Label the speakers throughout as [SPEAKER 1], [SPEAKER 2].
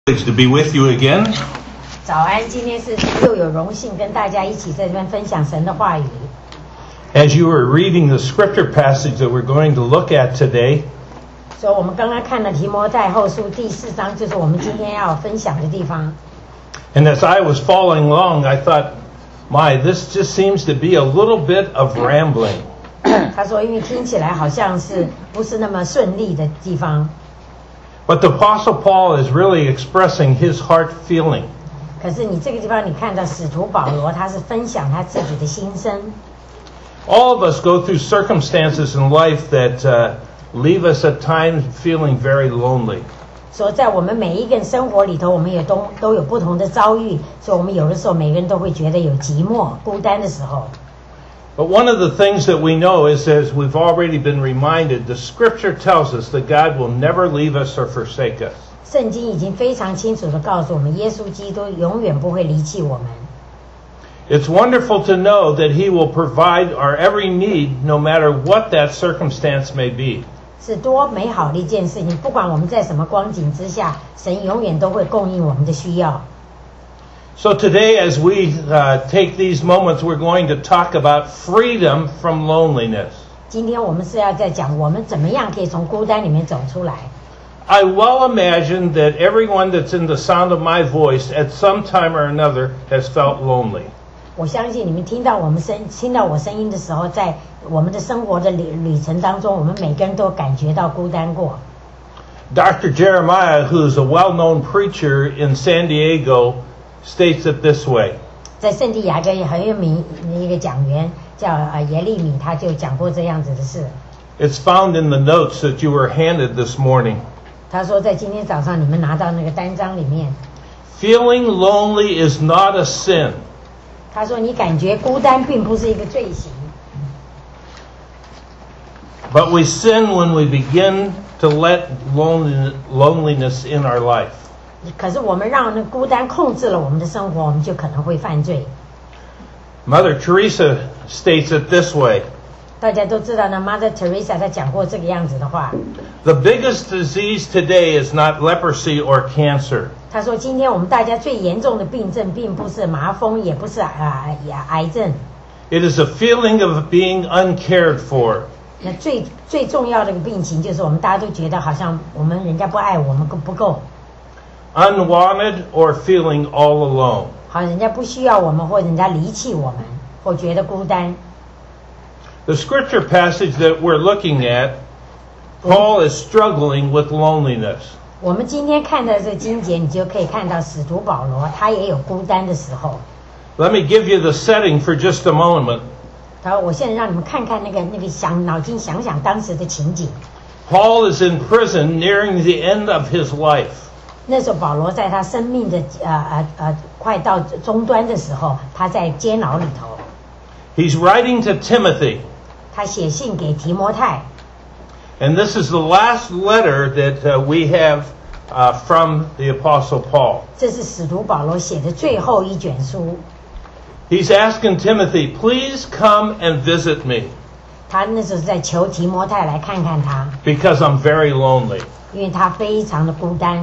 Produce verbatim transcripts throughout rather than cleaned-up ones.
[SPEAKER 1] To be with you again.
[SPEAKER 2] 早安，今天是又有荣幸跟大家一起在这边分享神的话语。
[SPEAKER 1] As you were reading the scripture passage that we're going to look at today,
[SPEAKER 2] 所以我们刚刚看了提摩太后书第四章，就是我们今天要分享的地方。
[SPEAKER 1] and as I was following along, I thought, my, this just seems to be a little bit of rambling.
[SPEAKER 2] 他说，因为听起来好像是不是那么顺利的地方。
[SPEAKER 1] But the Apostle Paul is really expressing his heart feeling.
[SPEAKER 2] 可是你这个地方，你看到使徒保罗，他是分享他自己的心声。
[SPEAKER 1] All of us go through circumstances in life that uh, leave us at times feeling very lonely.
[SPEAKER 2] 所以在我们每一个人生活里头，我们也都都有不同的遭遇，所以我们有的时候每个人都会觉得有寂寞、孤单的时候。
[SPEAKER 1] But one of the things that we know is, as we've already been reminded, the Scripture tells us that God will never leave us or forsake us.
[SPEAKER 2] 圣经已经非常清楚地告诉我们，耶稣基督永远不会离弃我们。
[SPEAKER 1] It's wonderful to know that He will provide our every need, no matter what that circumstance may be.
[SPEAKER 2] 是多美好的一件事情，不管我们在什么光景之下，神永远都会供应我们的需要。
[SPEAKER 1] So today, as we uh, take these moments, we're going to talk about freedom from loneliness.
[SPEAKER 2] 今天我们是要在讲我们怎么样可以从孤单里面走出来。
[SPEAKER 1] I well imagine that everyone that's in the sound of my voice at some time or another has felt lonely.
[SPEAKER 2] 我相信你们听到我们声听到我声音的时候，在我们的生活的旅旅程当中，我们每个人都感觉到孤单过。
[SPEAKER 1] Doctor Jeremiah, who's a well-known preacher in San Diego, states it this way.
[SPEAKER 2] 在圣地亚哥也很有名的一个讲员叫呃耶利米，他就讲过这样子的事。
[SPEAKER 1] It's found in the notes that you were handed this morning.
[SPEAKER 2] 他说，在今天早上你们拿到那个单张里面，
[SPEAKER 1] Feeling lonely is not a sin.
[SPEAKER 2] 他说你感觉孤单并不是一个罪行，
[SPEAKER 1] But we sin when we begin to let loneliness in our life.
[SPEAKER 2] 可是我们让那孤单控制了我们的生活，我们就可能会犯罪。
[SPEAKER 1] Mother Teresa states it this way.
[SPEAKER 2] 大家都知道呢 Mother Teresa 她讲过这个样子的话。
[SPEAKER 1] The biggest disease today is not leprosy or cancer.
[SPEAKER 2] 她说，今天我们大家最严重的病症，并不是麻风，也不是啊癌症。
[SPEAKER 1] It is a feeling of being uncared for.
[SPEAKER 2] 那最最重要的一个病情，就是我们大家都觉得好像我们人家不爱我们不够。
[SPEAKER 1] Unwanted or feeling all alone.
[SPEAKER 2] 好，人家不需要我们，或者人家离弃我们，或觉得孤单。
[SPEAKER 1] The scripture passage that we're looking at, Paul is struggling with loneliness.
[SPEAKER 2] 我们今天看的这经节，你就可以看到使徒保罗他也有孤单的时候。
[SPEAKER 1] Let me give you the setting for just a moment.
[SPEAKER 2] 他说：“我现在让你们看看那个那个想脑筋想想当时的情景。
[SPEAKER 1] Paul is in prison nearing the end of his life.
[SPEAKER 2] 那时候保罗在他生命的呃呃呃快到终端的时候，他在监牢里头。
[SPEAKER 1] He's writing to Timothy.
[SPEAKER 2] 他写信给提摩太。
[SPEAKER 1] And this is the last letter that uh, we have uh, from the Apostle Paul.
[SPEAKER 2] 这是使徒保罗写的最后一卷书。
[SPEAKER 1] He's asking Timothy, please come and visit me.
[SPEAKER 2] 他那时候在求提摩太来看看他，
[SPEAKER 1] Because I'm very lonely.
[SPEAKER 2] 因为他非常的孤单。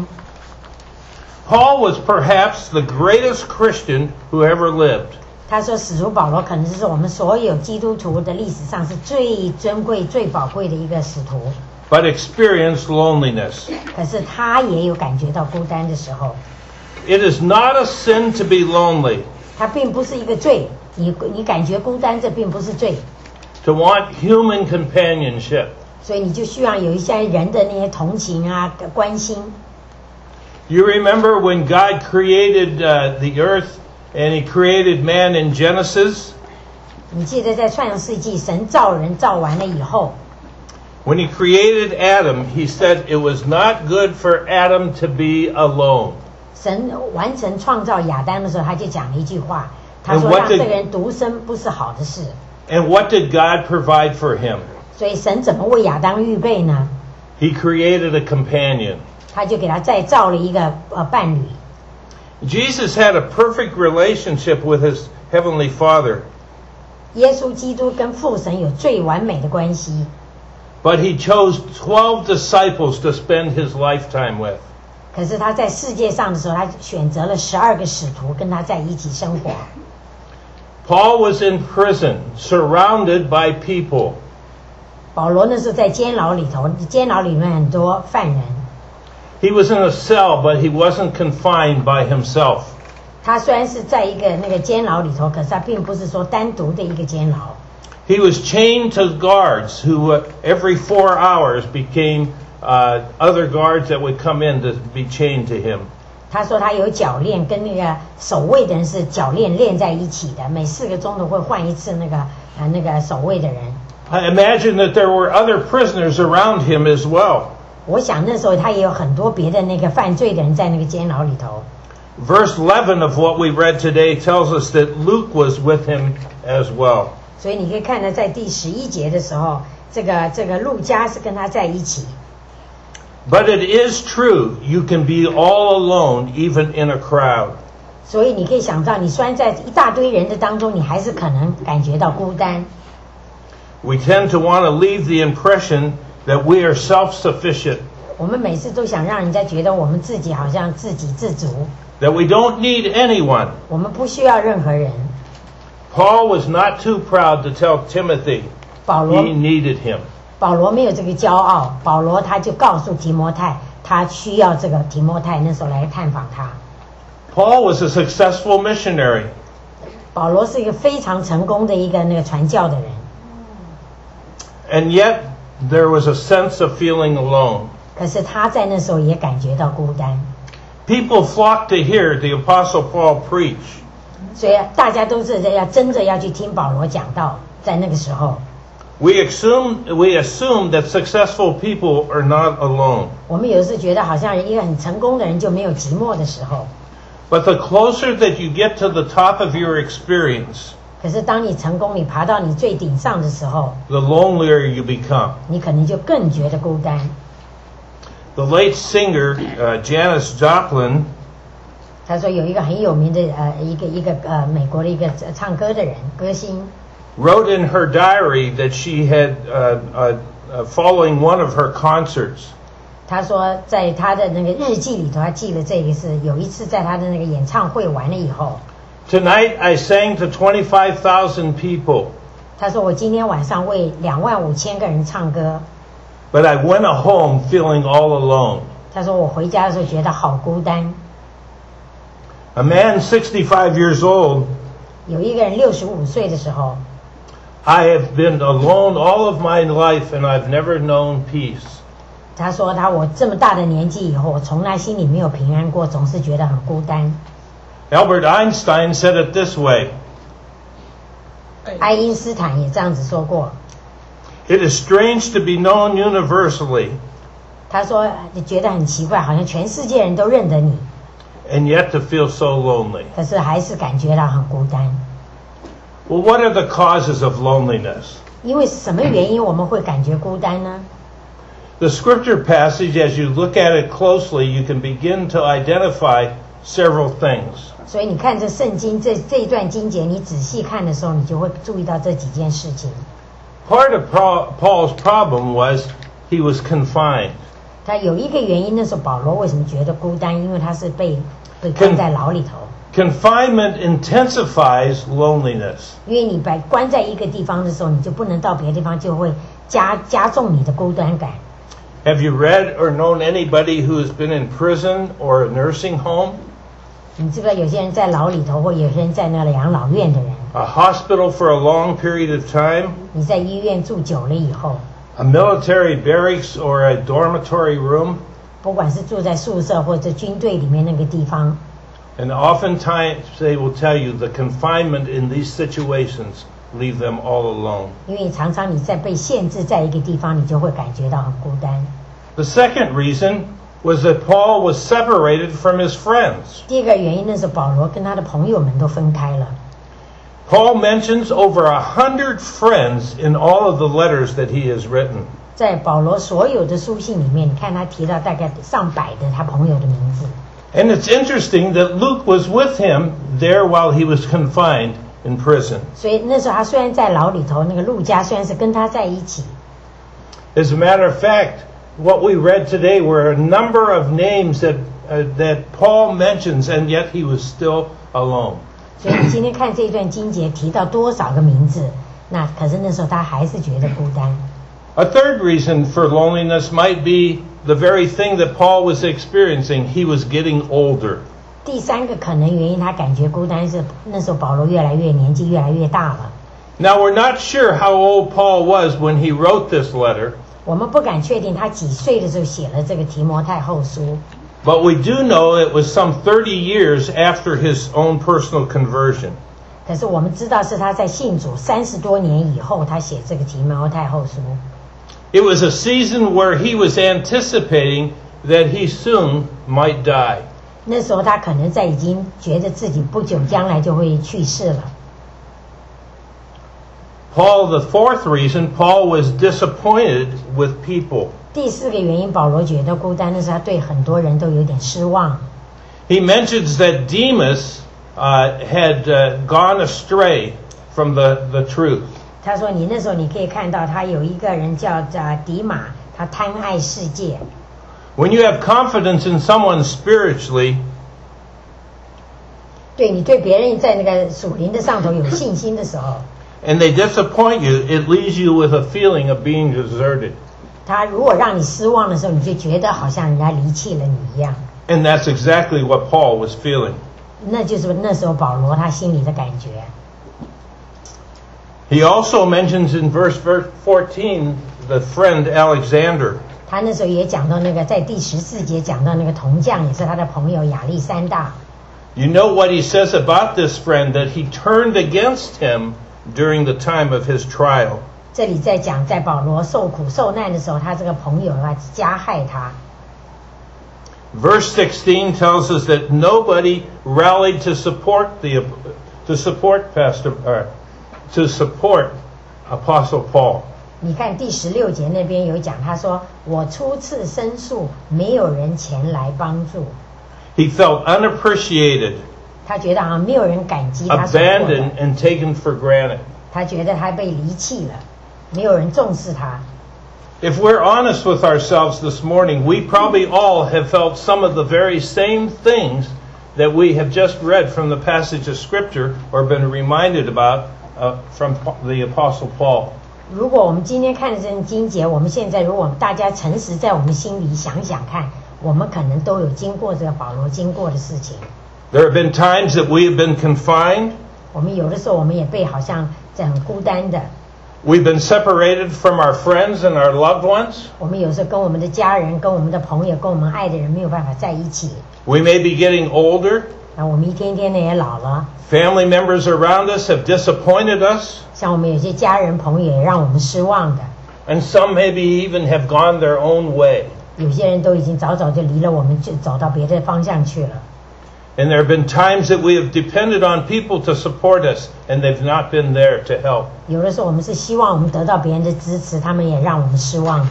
[SPEAKER 1] Paul was perhaps the greatest Christian who ever lived.
[SPEAKER 2] 他说，使徒保罗可能是我们所有基督徒的历史上是最尊贵、最宝贵的一个使徒。
[SPEAKER 1] But experienced loneliness.
[SPEAKER 2] 可是他也有感觉到孤单的时候。
[SPEAKER 1] It is not a sin to be lonely.
[SPEAKER 2] 他并不是一个罪，你你感觉孤单，这并不是罪。
[SPEAKER 1] To want human companionship.
[SPEAKER 2] 所以你就需要有一些人的那些同情啊、关心。
[SPEAKER 1] You remember when God created uh, the earth and He created man in Genesis?
[SPEAKER 2] 你记得在创世纪，神造人造完了以后，
[SPEAKER 1] When He created Adam, He said it was not good for Adam to be alone.
[SPEAKER 2] 神完成创造亚当的时候，他就讲了一句话，他说
[SPEAKER 1] And what
[SPEAKER 2] 让
[SPEAKER 1] did-
[SPEAKER 2] 这个人独生不是好的事。
[SPEAKER 1] And what did God provide for him?
[SPEAKER 2] 所以神怎么为亚当预备呢？
[SPEAKER 1] He created a companion.
[SPEAKER 2] 他就给他再造了一个呃伴侣。
[SPEAKER 1] Jesus had a perfect relationship with His Heavenly Father.
[SPEAKER 2] 耶稣基督跟父神有最完美的关系。
[SPEAKER 1] But He chose twelve disciples to spend His lifetime with.
[SPEAKER 2] 可是他在世界上的时候，他选择了十二个使徒跟他在一起生活。
[SPEAKER 1] Paul was in prison, surrounded by people.
[SPEAKER 2] 保罗那时候在监牢里头，监牢里面很多犯人。
[SPEAKER 1] He was in a cell, but he wasn't confined by himself.
[SPEAKER 2] 他虽然是在一个那个监牢里头，可是他并不是说单独的一个监牢。
[SPEAKER 1] He was chained to guards who uh, every four hours became uh, other guards that would come in to be chained to him.
[SPEAKER 2] 他说他有脚链，跟那个守卫的人是脚链链在一起的，每四个钟头会换一次那个呃那个守卫的人。
[SPEAKER 1] I imagine that there were other prisoners around him as well.
[SPEAKER 2] 我想那时候他也有很多别的那个犯罪的人在那个监牢里头。
[SPEAKER 1] Verse eleven of what we read today tells us that Luke was with him as well.
[SPEAKER 2] 所以你可以看到，在第十一节的时候，这个这个路加是跟他在一起。
[SPEAKER 1] But it is true, you can be all alone, even in a crowd.
[SPEAKER 2] 所以你可以想到，你虽然在一大堆人的当中，你还是可能感觉到孤单。
[SPEAKER 1] We tend to want to leave the impression that we are self-sufficient,
[SPEAKER 2] 我们每次都想让人家觉得我们自己好像自给自足，
[SPEAKER 1] that we don't need anyone.
[SPEAKER 2] 我们不需要任何人。
[SPEAKER 1] Paul was not too proud to tell Timothy
[SPEAKER 2] 保罗
[SPEAKER 1] he needed him.
[SPEAKER 2] 保罗没有这个骄傲，保罗他就告诉提摩太，他需要这个提摩太那时候来探访他。
[SPEAKER 1] Paul was a successful missionary.
[SPEAKER 2] 保罗是一个非常成功的一个那个传教的人，
[SPEAKER 1] And yet, there was a sense of feeling alone.
[SPEAKER 2] 可是他在那时候也感觉到孤单，
[SPEAKER 1] People flocked to hear the Apostle Paul preach.
[SPEAKER 2] 所以大家都是要争着要去听保罗讲道。在那个时候，
[SPEAKER 1] We assume, we assume that successful people are not alone.
[SPEAKER 2] 我们有时觉得好像一个很成功的人就没有寂寞的时候，
[SPEAKER 1] But the closer that you get to the top of your experience,
[SPEAKER 2] 可是当你成功，你爬到你最顶上的时候，
[SPEAKER 1] the lonelier you become.
[SPEAKER 2] 你可能就更觉得孤单。
[SPEAKER 1] The late singer, uh, Janis Joplin,
[SPEAKER 2] 他说有一个很有名的呃一个一个呃美国的一个唱歌的人歌星，
[SPEAKER 1] wrote in her diary that she had, uh, uh, uh, following one of her concerts,
[SPEAKER 2] 他说在他的那个日记里头，他记了这个是有一次在他的那个演唱会完了以后，
[SPEAKER 1] Tonight I sang to twenty-five thousand people,
[SPEAKER 2] 他说我今天晚上为两万五千个人唱歌，
[SPEAKER 1] but I went home feeling all alone.
[SPEAKER 2] 他说我回家的时候觉得好孤单。
[SPEAKER 1] A man sixty-five years old,
[SPEAKER 2] 有一个人六十五岁的时候，
[SPEAKER 1] I have been alone all of my life and I've never known peace.
[SPEAKER 2] 他说他我这么大的年纪以后，我从来心里没有平安过，总是觉得很孤单。
[SPEAKER 1] Albert Einstein said it this way,
[SPEAKER 2] 爱因斯坦也这样子说过，
[SPEAKER 1] It is strange to be known universally,
[SPEAKER 2] 他说你觉得很奇怪，好像全世界人都认得你，
[SPEAKER 1] and yet to feel so lonely.
[SPEAKER 2] 可是还是感觉到很孤单。
[SPEAKER 1] Well, what are the causes of loneliness?
[SPEAKER 2] 因为什么原因我们会感觉孤单呢？
[SPEAKER 1] The scripture passage, as you look at it closely, you can begin to identify several things.
[SPEAKER 2] 所以你看这圣经这这一段经节，你仔细看的时候，你就会注意到这几件事情。
[SPEAKER 1] Part of Paul's problem was he was confined.
[SPEAKER 2] 他有一个原因，那时候保罗为什么觉得孤单？因为他是被被关在牢里头。
[SPEAKER 1] Confinement intensifies loneliness.
[SPEAKER 2] 因为你被关在一个地方的时候，你就不能到别的地方，就会加加重你的孤单感。
[SPEAKER 1] Have you read or known anybody who has been in prison or a nursing home?
[SPEAKER 2] 你知不知道有些人在牢里头，或有些人在那个养老院的人，
[SPEAKER 1] A hospital for a long period of time?
[SPEAKER 2] 你在医院住久了以后，
[SPEAKER 1] A military barracks or a dormitory room?
[SPEAKER 2] 不管是住在宿舍或者军队里面那个地方，
[SPEAKER 1] And oftentimes they will tell you the confinement in these situations leave them all alone.
[SPEAKER 2] 因为常常你在被限制在一个地方，你就会感觉到很孤单。
[SPEAKER 1] The second reason was that Paul was separated from his friends.
[SPEAKER 2] 第二个原因，那是保罗跟他的朋友们都分开了。
[SPEAKER 1] Paul mentions over a hundred friends in all of the letters that he has written.
[SPEAKER 2] 在保罗所有的书信里面，你看他提到大概上百的他朋友的名字。
[SPEAKER 1] And it's interesting that Luke was with him there while he was confined in prison.
[SPEAKER 2] 所以那时候他虽然在牢里头，那个路加虽然是跟他在一起，
[SPEAKER 1] As a matter of fact, what we read today were a number of names that uh, that Paul mentions, and yet he was still alone.
[SPEAKER 2] 所以你今天看这一段经节提到多少个名字，那可是那时候他还是觉得孤单。
[SPEAKER 1] A third reason for loneliness might be the very thing that Paul was experiencing. He was getting older.
[SPEAKER 2] 第三个可能原因，他感觉孤单是那时候保罗越来越年纪越来越大了。
[SPEAKER 1] Now we're not sure how old Paul was when he wrote this letter.
[SPEAKER 2] 我们不敢确定他几岁的时候写了这个提摩太后书。
[SPEAKER 1] But we do know it was some thirty years after his own personal conversion.
[SPEAKER 2] 可是我们知道是他在信主三十多年以后，他写这个提摩太后书。
[SPEAKER 1] It was a season where he was anticipating that he soon might die.
[SPEAKER 2] 那时候他可能在已经觉得自己不久将来就会去世了。
[SPEAKER 1] Paul, the fourth reason, Paul was disappointed with people.
[SPEAKER 2] 第四个原因，保罗觉得孤单的是他对很多人都有点失望。
[SPEAKER 1] He mentions that Demas uh, had uh, gone astray from the, the truth.
[SPEAKER 2] 他说你那时候你可以看到他有一个人叫迪马，他贪爱世界。
[SPEAKER 1] When you have confidence in someone spiritually,
[SPEAKER 2] 对你对别人在那个属灵的上头有信心的时候，
[SPEAKER 1] and they disappoint you, it leaves you with a feeling of being deserted.
[SPEAKER 2] 他如果让你失望的时候，你就觉得好像人家离弃了你一样。
[SPEAKER 1] And that's exactly what Paul was feeling.
[SPEAKER 2] 那就是那时候保罗他心里的感觉。
[SPEAKER 1] He also mentions in verse fourteen the friend Alexander.
[SPEAKER 2] 他那时候也讲到那个在第十四节讲到那个铜匠，也是他的朋友亚历山大。
[SPEAKER 1] You know what he says about this friend, that he turned against him during the time of his trial.
[SPEAKER 2] 这里在讲在保罗受苦受难的时候，他这个朋友啊加害他。
[SPEAKER 1] Verse sixteen tells us that nobody rallied to support the to support Pastor uh, to support Apostle Paul.
[SPEAKER 2] 你看第十六节那边有讲，他说我初次申诉，没有人前来帮助。
[SPEAKER 1] He felt unappreciated,
[SPEAKER 2] 他觉得好像没有人感激他所做的，
[SPEAKER 1] abandoned, and taken for granted.
[SPEAKER 2] 他觉得他被离弃了，没有人重视他。
[SPEAKER 1] If we're honest with ourselves this morning, we probably all have felt some of the very same things that we have just read from the passage of Scripture or been reminded about uh, from the Apostle Paul.
[SPEAKER 2] 如果我们今天看的这经节，我们现在如果大家诚实在我们心里想想看，我们可能都有经过这个保罗经过的事情。
[SPEAKER 1] There have been times that we have been confined.
[SPEAKER 2] 我们有的时候我们也被好像在很孤单的。
[SPEAKER 1] We've been separated from our friends and our loved ones.
[SPEAKER 2] 我们有时候跟我们的家人、跟我们的朋友、跟我们爱的人没有办法在一起。
[SPEAKER 1] We may be getting older.
[SPEAKER 2] 那我们一天天的也老了。
[SPEAKER 1] Family members around us have disappointed us.
[SPEAKER 2] 像我们有些家人朋友也让我们失望的。
[SPEAKER 1] And some maybe even have gone their own way.
[SPEAKER 2] 有些人都已经早早就离了我们，就走到别的方向去了。
[SPEAKER 1] And there have been times that we have depended on people to support us, and they've not been there to help.
[SPEAKER 2] 有的时候我们是希望我们得到别人的支持，他们也让我们失望。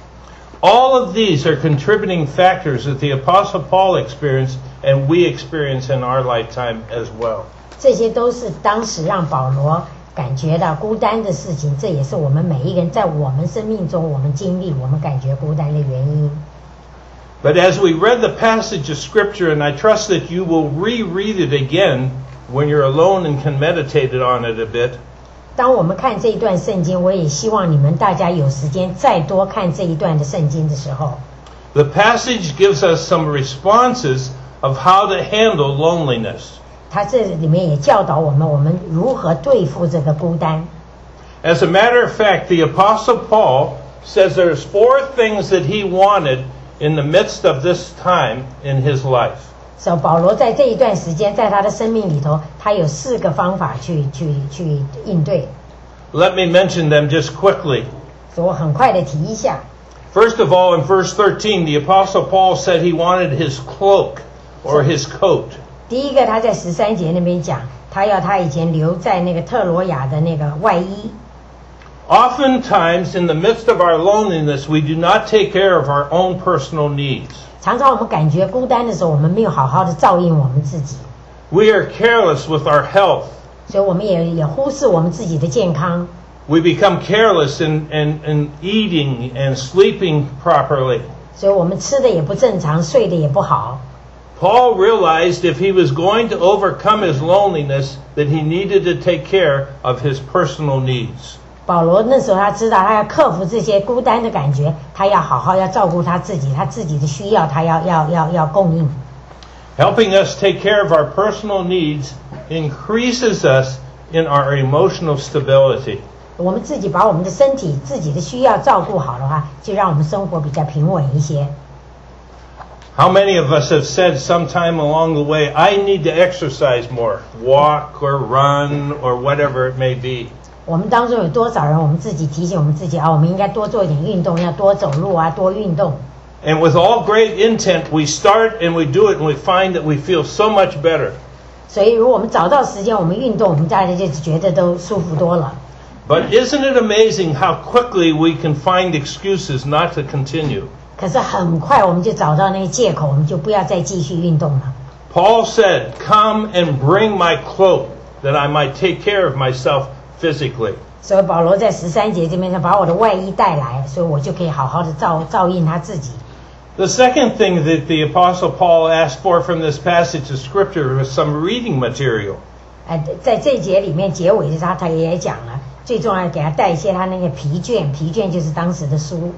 [SPEAKER 1] All of these are contributing factors that the Apostle Paul experienced, and we experience in our lifetime as well.
[SPEAKER 2] 这些都是当时让保罗感觉到孤单的事情，这也是我们每一个人在我们生命中我们经历我们感觉孤单的原因。
[SPEAKER 1] But as we read the passage of Scripture, and I trust that you will reread it again when you're alone and can meditate on it a bit.
[SPEAKER 2] 当我们看这一段圣经，我也希望你们大家有时间再多看这一段的圣经的时候，
[SPEAKER 1] The passage gives us some responses of how to handle loneliness.
[SPEAKER 2] 它这里面也教导我们，我们如何对付这个孤单。
[SPEAKER 1] As a matter of fact, the Apostle Paul says there's four things that he wanted in the midst of this time in his life.
[SPEAKER 2] 所以保罗在这一段时间，在他的生命里头，他有四个方法去去去应对。
[SPEAKER 1] Let me mention them just quickly.
[SPEAKER 2] 所以我很快的提一下。
[SPEAKER 1] First of all, in verse thirteen, the Apostle Paul said he wanted his cloak or his coat.
[SPEAKER 2] 第一个，他在十三节那边讲，他要他以前留在那个特罗亚的那个外衣。
[SPEAKER 1] Oftentimes, in the midst of our loneliness, we do not take care of our own personal needs.
[SPEAKER 2] 常常我们感觉孤单的时候，我们没有好好的照应我们自己，
[SPEAKER 1] We are careless with our health.
[SPEAKER 2] 所以我们也也忽视我们自己的健康。
[SPEAKER 1] We become careless in, in, in eating and sleeping properly.
[SPEAKER 2] 所以我们吃的也不正常，睡的也不好。
[SPEAKER 1] Paul realized if he was going to overcome his loneliness, that he needed to take care of his personal needs.
[SPEAKER 2] 保罗那时候他知道，他要克服这些孤单的感觉，他要好好要照顾他自己，他自己的需要，他要要要要供应。
[SPEAKER 1] Helping us take care of our personal needs increases us in our emotional stability.
[SPEAKER 2] 我们自己把我们的身体、自己的需要照顾好的话，就让我们生活比较平稳一些。
[SPEAKER 1] How many of us have said sometime along the way, I need to exercise more, walk or run or whatever it may be?
[SPEAKER 2] 我们当中有多少人，我们自己提醒我们自己啊，我们应该多做一点运动，要多走路啊，多运动。
[SPEAKER 1] And with all great intent, we start and we do it and we find that we feel so much better.
[SPEAKER 2] 所以如果我们找到时间，我们运动，我们大家就觉得都舒服多了。
[SPEAKER 1] But isn't it amazing how quickly we can find excuses not to continue?
[SPEAKER 2] 可是很快我们就找到那个借口，我们就不要再继续运动了。
[SPEAKER 1] Paul said, "Come and bring my cloak, that I might take care of myself physically."
[SPEAKER 2] 所以保罗在十三节这边把我的外衣带来，所以我就可以好好的照照应他自己。
[SPEAKER 1] The second thing that the Apostle Paul asked for from this passage of Scripture was some reading material.
[SPEAKER 2] 呃，在这一节里面结尾的时候，他也讲了，最重要的给他带一些他那个皮卷，皮卷就是当时的书。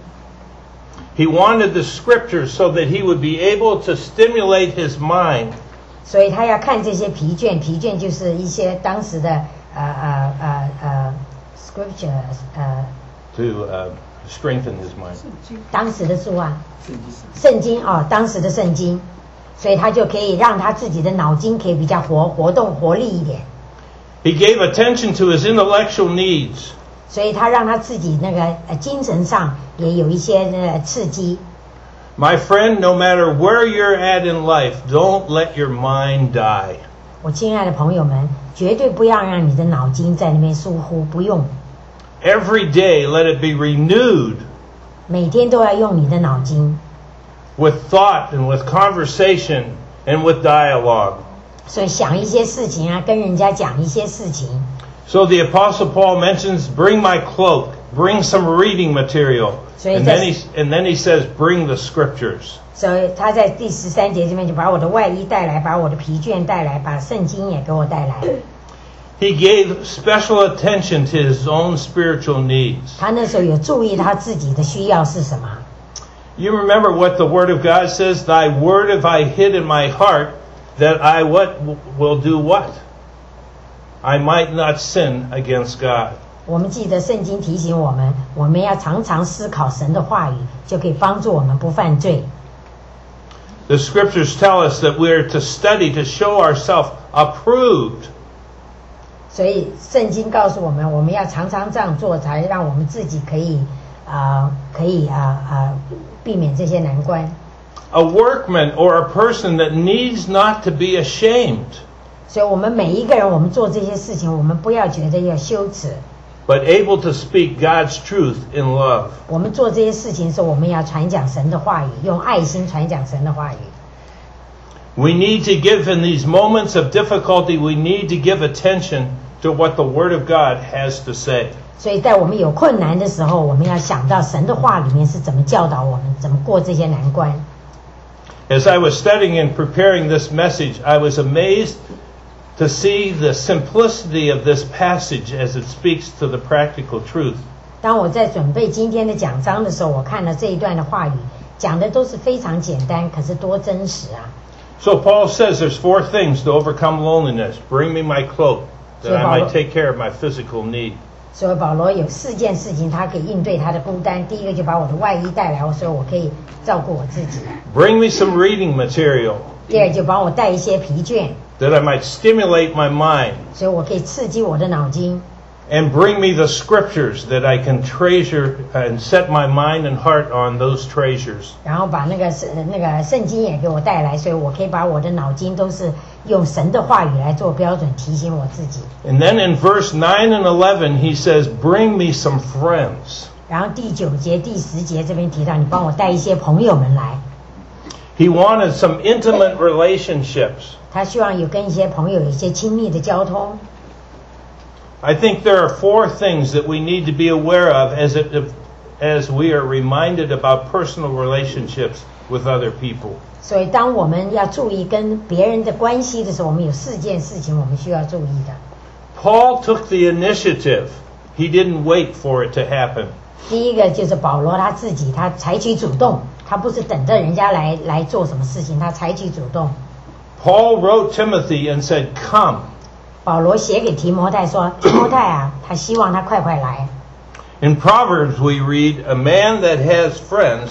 [SPEAKER 1] He wanted the Scriptures so that he would be able to stimulate his mind.
[SPEAKER 2] 所以他要看这些皮卷，皮卷就是一些当时的呃呃呃呃 scripture 呃
[SPEAKER 1] To uh, strengthen his mind.
[SPEAKER 2] 当时的书啊，圣经哦，当时的圣经，所以他就可以让他自己的脑筋可以比较活活动活力一点。
[SPEAKER 1] He gave attention to his intellectual needs.
[SPEAKER 2] 所以他让他自己那个呃精神上也有一些呃刺激。
[SPEAKER 1] My friend, no matter where you're at in life, don't let your mind die.
[SPEAKER 2] 我亲爱的朋友们，绝对不要让你的脑筋在那边疏忽，不用。
[SPEAKER 1] Every day, let it be renewed
[SPEAKER 2] 每天都要用你的脑筋，
[SPEAKER 1] with thought and with conversation and with dialogue.
[SPEAKER 2] 所以想一些事情啊，跟人家讲一些事情。
[SPEAKER 1] So the Apostle Paul mentions, bring my cloak, bring some reading material. And then he, and then he says, bring the Scriptures.
[SPEAKER 2] 所以他在第十三节这边就把我的外衣带来，把我的皮卷带来，把圣经也给我带来。
[SPEAKER 1] He gave special attention to his own spiritual needs.
[SPEAKER 2] 他那时候有注意他自己的需要是什么。
[SPEAKER 1] You remember what the Word of God says? Thy word have I hid in my heart, that I what will do what? I might not sin against God.
[SPEAKER 2] 我们记得圣经提醒我们，我们要常常思考神的话语，就可以帮助我们不犯罪。
[SPEAKER 1] The Scriptures tell us that we are to study to show ourselves approved.
[SPEAKER 2] 所以圣经告诉我们，我们要常常这样做，才让我们自己可以啊、呃，可以啊啊、呃呃、避免这些难关。
[SPEAKER 1] A workman or a person that needs not to be ashamed.
[SPEAKER 2] 所以我们每一个人，我们做这些事情，我们不要觉得要羞耻。
[SPEAKER 1] But able to speak God's truth in love.
[SPEAKER 2] 我们做这些事情的时候，我们要传讲神的话语，用爱心传讲神的话语。
[SPEAKER 1] We need to give in these moments of difficulty, we need to give attention to what the Word of God has to say.
[SPEAKER 2] 所以在我们有困难的时候，我们要想到神的话里面是怎么教导我们，怎么过这些难关。
[SPEAKER 1] As I was studying and preparing this message, I was amazed to see the simplicity of this passage as it speaks to the practical truth.
[SPEAKER 2] 当我在准备今天的讲章的时候，我看了这一段的话语，讲的都是非常简单，可是多真实啊。
[SPEAKER 1] So Paul says there's four things to overcome loneliness. Bring me my cloak, that I might take care of my physical need.
[SPEAKER 2] 所以保罗有四件事情，他可以应对他的孤单。第一个就把我的外衣带来，所以我可以照顾我自己。
[SPEAKER 1] Bring me some reading material.
[SPEAKER 2] 第二就帮我带一些皮卷，
[SPEAKER 1] that I might stimulate my mind.
[SPEAKER 2] 所以我可以刺激我的脑筋。
[SPEAKER 1] And bring me the Scriptures that I can treasure and set my mind and heart on those treasures.
[SPEAKER 2] 然后把那个那个圣经也给我带来，所以我可以把我的脑筋都是用神的话语来做标准，提醒我自己。
[SPEAKER 1] And then in verse nine and eleven, he says, "Bring me some friends."
[SPEAKER 2] 然后第九节、第十节这边提到，你帮我带一些朋友们来。
[SPEAKER 1] He wanted some intimate relationships.
[SPEAKER 2] 他希望有跟一些朋友有一些亲密的交通。
[SPEAKER 1] I think there are four things that we need to be aware of as it, as we are reminded about personal relationships with other people.
[SPEAKER 2] 所以当我们要注意跟别人的关系的时候，我们有四件事情我们需要注意的。
[SPEAKER 1] Paul took the initiative. He didn't wait for it to happen.
[SPEAKER 2] 第一个就是保罗他自己，他采取主动，他不是等着人家来来做什么事情，他采取主动。
[SPEAKER 1] Paul wrote Timothy and said, "Come."
[SPEAKER 2] 保罗写给提摩太说：“提摩太啊，他希望他快快来。”
[SPEAKER 1] In Proverbs we read, "A man that has friends."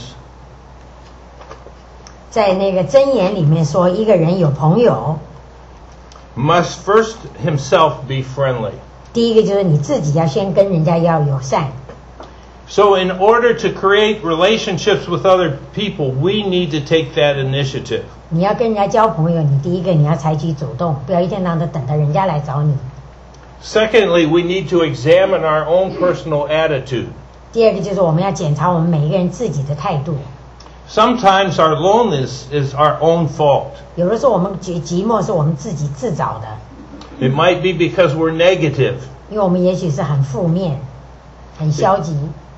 [SPEAKER 2] 在那个箴言里面说，一个人有朋友
[SPEAKER 1] must first himself be friendly.
[SPEAKER 2] 第一个就是你自己要先跟人家要友善。
[SPEAKER 1] So in order to create relationships with other people, we need to take that initiative.
[SPEAKER 2] 你要跟人家交朋友，你第一个你要采取主动，不要一天到晚的等着人家来找你。
[SPEAKER 1] Secondly, we need to examine our own personal attitude.
[SPEAKER 2] 第二个就是我们要检查我们每一个人自己的态度。
[SPEAKER 1] Sometimes our loneliness is our own fault.
[SPEAKER 2] 有的时候我们觉寂寞是我们自己自找的，
[SPEAKER 1] It might be because we're negative,
[SPEAKER 2] 因为我们也许是很负面、很消极，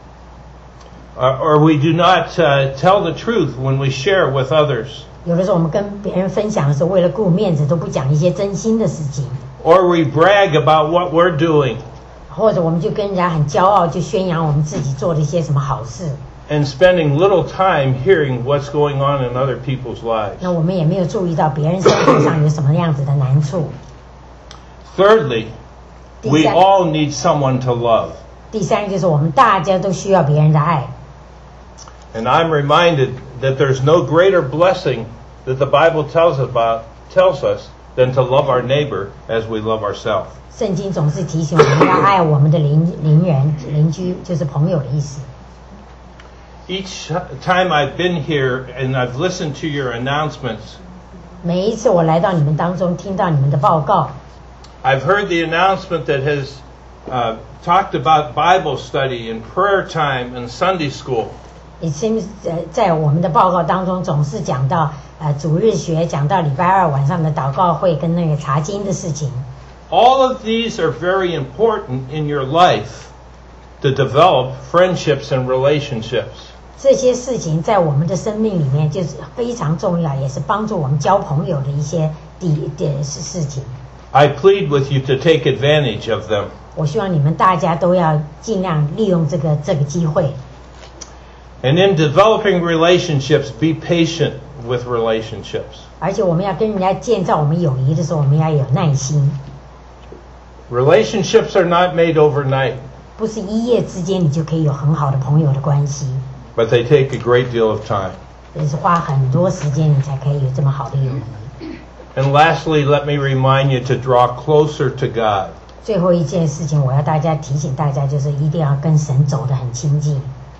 [SPEAKER 1] or, or we do not uh, tell the truth when we share with others,
[SPEAKER 2] 有的时候我们跟别人分享的时候，为了顾面子都不讲一些真心的事情，
[SPEAKER 1] or we brag about what we're doing
[SPEAKER 2] 或者我们就跟人家很骄傲，就宣扬我们自己做了一些什么好事，
[SPEAKER 1] and spending little time hearing what's going on in other people's lives.
[SPEAKER 2] 那我们也没有注意到别人生活上有什么样子的难处。
[SPEAKER 1] Thirdly, we all need someone to love.
[SPEAKER 2] 第三个就是我们大家都需要别人的爱。
[SPEAKER 1] And I'm reminded that there's no greater blessing that the Bible tells about tells us than to love our neighbor as we love ourselves.
[SPEAKER 2] 圣经总是提醒我们要爱我们的邻邻人、邻居，就是朋友的意思。
[SPEAKER 1] Each time I've been here and I've listened to your announcements,
[SPEAKER 2] 每一次我来到你们当中，听到你们的报告，
[SPEAKER 1] I've heard the announcement that has uh, talked about Bible study and prayer time and Sunday school.
[SPEAKER 2] it seems 呃，在我们的报告当中总是讲到呃主日学，讲到礼拜二晚上的祷告会跟那个查经的事情。
[SPEAKER 1] All of these are very important in your life to develop friendships and relationships.
[SPEAKER 2] 这些事情在我们的生命里面就是非常重要，也是帮助我们交朋友的一些第的事事情。
[SPEAKER 1] I plead with you to take advantage of them.
[SPEAKER 2] 我希望你们大家都要尽量利用这个这个机会。
[SPEAKER 1] And in developing relationships, be patient with relationships.
[SPEAKER 2] 而且我们要跟人家建造我们友谊的时候，我们要有耐心，
[SPEAKER 1] Relationships are not made overnight,
[SPEAKER 2] 不是一夜之间你就可以有很好的朋友的关系，
[SPEAKER 1] but they take a great deal of time.
[SPEAKER 2] 也是花很多时间你才可以有这么好的友谊。
[SPEAKER 1] And lastly, let me remind you to draw closer to God.
[SPEAKER 2] 最后一件事情，我要大家提醒大家，就是一定要跟神走得很亲近。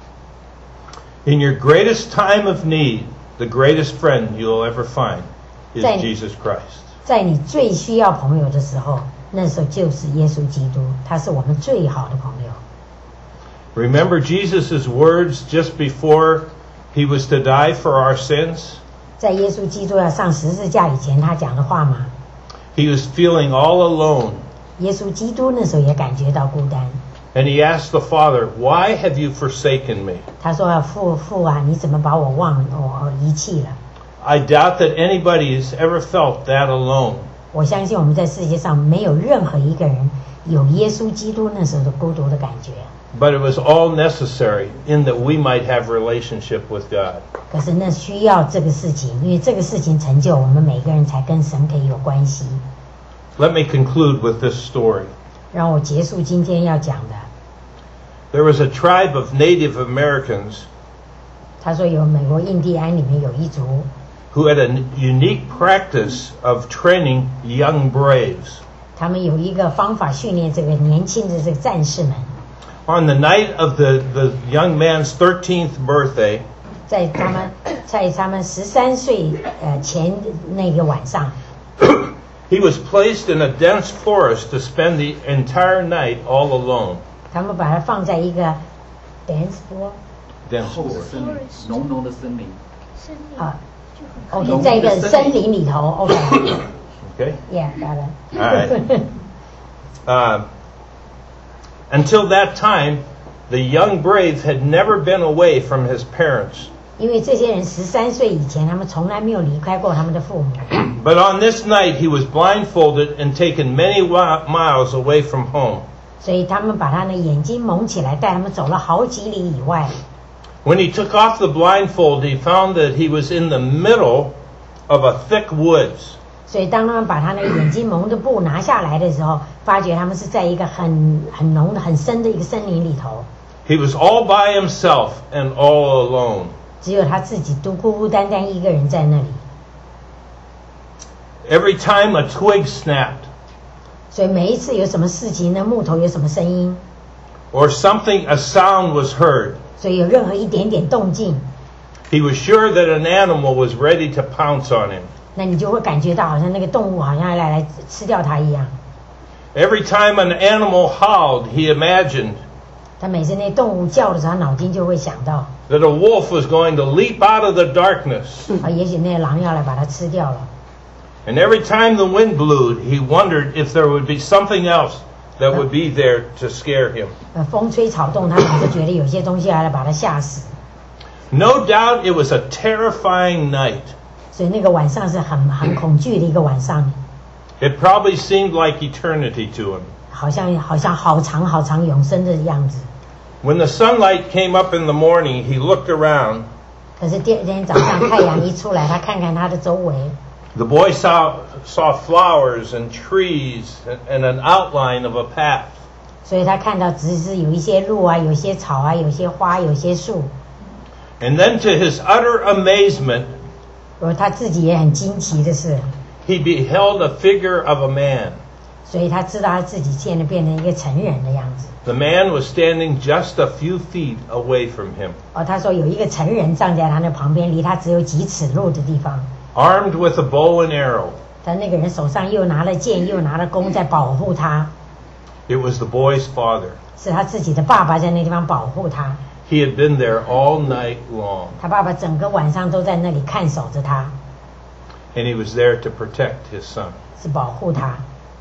[SPEAKER 1] In your greatest time of need, the greatest friend you'll ever find is
[SPEAKER 2] Then-
[SPEAKER 1] Jesus Christ.
[SPEAKER 2] 在你最需要朋友的时候，那时候就是耶稣基督，他是我们最好的朋友。
[SPEAKER 1] Remember Jesus' words just before he was to die for our sins?
[SPEAKER 2] 在耶稣基督要上十字架以前，他讲的话嘛，
[SPEAKER 1] He was feeling all alone.
[SPEAKER 2] 耶稣基督那时候也感觉到孤单。
[SPEAKER 1] And he asked the Father, "Why have you forsaken me?"
[SPEAKER 2] 他说：“父父啊，你怎么把我忘了，我遗弃了？”
[SPEAKER 1] I doubt that anybody has ever felt that alone.
[SPEAKER 2] 我相信我们在世界上没有任何一个人有耶稣基督那时候的孤独的感觉。
[SPEAKER 1] But it was all necessary in that we might have relationship with God.
[SPEAKER 2] 可是那需要这个事情，因为这个事情成就我们每个人才跟神可以有关系。
[SPEAKER 1] Let me conclude with this story.
[SPEAKER 2] 让我结束今天要讲的。
[SPEAKER 1] There was a tribe of Native Americans
[SPEAKER 2] 他说有美国印第安里面有一族，
[SPEAKER 1] who had a unique practice of training young braves.
[SPEAKER 2] 他们有一个方法训练这个年轻的这个战士们。
[SPEAKER 1] On the night of the, the young man's thirteenth birthday,
[SPEAKER 2] 在他们在他们十三岁呃前那个晚上，
[SPEAKER 1] he was placed in a dense forest to spend the entire night all alone.
[SPEAKER 2] 他们把它放在一个 dance floor
[SPEAKER 1] Dense
[SPEAKER 3] 后
[SPEAKER 1] forest.
[SPEAKER 3] 森林，浓浓的森林。
[SPEAKER 2] 啊，OK， 在一个森林里头 ，OK，Yeah，
[SPEAKER 1] Okay?
[SPEAKER 2] got it.
[SPEAKER 1] All right. Uh, until that time, the young brave had never been away from his parents
[SPEAKER 2] 因为这些人十三岁以前，他们从来没有离开过他们的父母。
[SPEAKER 1] But on this night he was blindfolded and taken many miles away from home.
[SPEAKER 2] 所以他们把他的眼睛蒙起来，带他们走了好几里以外。
[SPEAKER 1] When he took off the blindfold, he found that he was in the middle of a thick woods.
[SPEAKER 2] 所以当他们把他那个眼睛蒙的布拿下来的时候，发觉他们是在一个很很浓的、很深的一个森林里头。
[SPEAKER 1] He was all by himself and all alone.
[SPEAKER 2] 只有他自己独孤孤单单一个人在那里。
[SPEAKER 1] Every time a twig snapped,
[SPEAKER 2] 所以每一次有什么事情呢，木头有什么声音，
[SPEAKER 1] or something, a sound was heard,
[SPEAKER 2] 所以有任何一点点动静，
[SPEAKER 1] he was sure that an animal was ready to pounce on him.
[SPEAKER 2] 那你就会感觉到好像那个动物好像要来来吃掉它一样。
[SPEAKER 1] Every time an animal howled, he imagined
[SPEAKER 2] 他每次那动物叫的时候，他脑筋就会想到，
[SPEAKER 1] that a wolf was going to leap out of the darkness.
[SPEAKER 2] 啊，也许那个狼要来把它吃掉了。
[SPEAKER 1] And every time the wind blew, he wondered if there would be something else that would be there to scare him.
[SPEAKER 2] 呃，风吹草动，他总是觉得有些东西要来把它吓死。
[SPEAKER 1] No doubt it was a terrifying night.
[SPEAKER 2] 所以那个晚上是很很恐惧的一个晚上，
[SPEAKER 1] It probably seemed like eternity to him.
[SPEAKER 2] 好像好像好长好长永生的样子。
[SPEAKER 1] When the sunlight came up in the morning, he looked around.
[SPEAKER 2] 可是第二天早上太阳一出来，他看看他的周围，
[SPEAKER 1] The boy saw, saw flowers and trees and, and an outline of a path.
[SPEAKER 2] 所以他看到只是有一些路啊，有些草啊，有些花，有些树。
[SPEAKER 1] And then to his utter amazement,
[SPEAKER 2] 而他自己也很惊奇的是，
[SPEAKER 1] he beheld a figure of a man.
[SPEAKER 2] 所以他知道他自己现在变成一个成人的样子。
[SPEAKER 1] The man was standing just a few feet away from him,
[SPEAKER 2] 哦，他说有一个成人站在他那旁边，离他只有几尺路的地方。
[SPEAKER 1] armed with a bow and arrow.
[SPEAKER 2] 他那个人手上又拿了剑，又拿了弓，在保护他。
[SPEAKER 1] It was the boy's father.
[SPEAKER 2] 是他自己的爸爸在那地方保护他。
[SPEAKER 1] He had been there all night long,
[SPEAKER 2] 他爸爸整个晚上都在那里看守着他，
[SPEAKER 1] and he was there to protect his son.
[SPEAKER 2] 是保护他。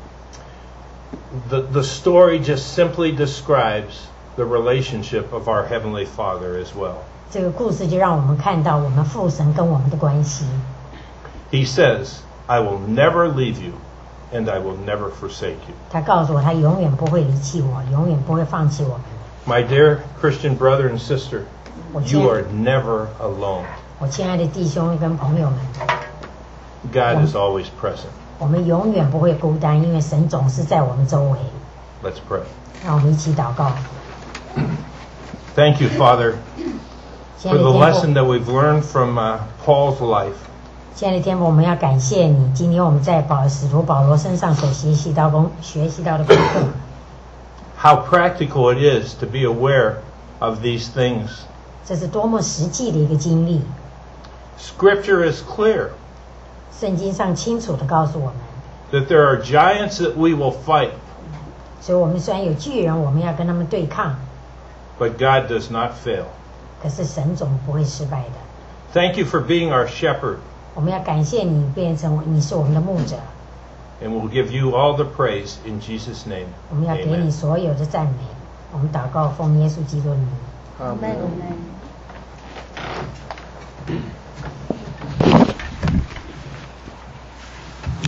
[SPEAKER 1] The, the story just simply describes the relationship of our Heavenly Father as well.
[SPEAKER 2] 这个故事就让我们看到我们父神跟我们的关系。
[SPEAKER 1] He says, I will never leave you, and I will never forsake you.
[SPEAKER 2] 他告诉我，他永远不会离弃我，永远不会放弃我们。
[SPEAKER 1] My dear Christian brother and sister,
[SPEAKER 2] 我亲
[SPEAKER 1] you
[SPEAKER 2] 爱
[SPEAKER 1] are never alone.
[SPEAKER 2] 我亲爱的弟兄跟朋友们，
[SPEAKER 1] God is always present.
[SPEAKER 2] 我们永远不会孤单，因为神总是在我们周围。
[SPEAKER 1] Let's pray.
[SPEAKER 2] 让我们一起祷告。
[SPEAKER 1] Thank you, Father,
[SPEAKER 2] 亲爱
[SPEAKER 1] for
[SPEAKER 2] 的
[SPEAKER 1] the
[SPEAKER 2] 天
[SPEAKER 1] lesson
[SPEAKER 2] 父，
[SPEAKER 1] that we've learned from uh, Paul's life.
[SPEAKER 2] 亲爱的天父，我们要感谢你。今天我们在保使徒保罗身上所学习到功学习到的功课，
[SPEAKER 1] How practical it is to be aware of these things.
[SPEAKER 2] 这是多么实际的一个经历。
[SPEAKER 1] Scripture is clear
[SPEAKER 2] 圣经上清楚的告诉我们，
[SPEAKER 1] that there are giants that we will fight,
[SPEAKER 2] 所以我们虽然有巨人，我们要跟他们对抗，
[SPEAKER 1] but God does not fail.
[SPEAKER 2] 可是神总不会失败的。
[SPEAKER 1] Thank you for being our shepherd,
[SPEAKER 2] 我们要感谢你，变成你是我们的牧者，
[SPEAKER 1] and we'll give you all the praise in Jesus' name.
[SPEAKER 2] 我们要给你
[SPEAKER 1] Amen.
[SPEAKER 2] 所有的赞美。我们祷告，奉耶稣基督的名。
[SPEAKER 4] Amen. Amen.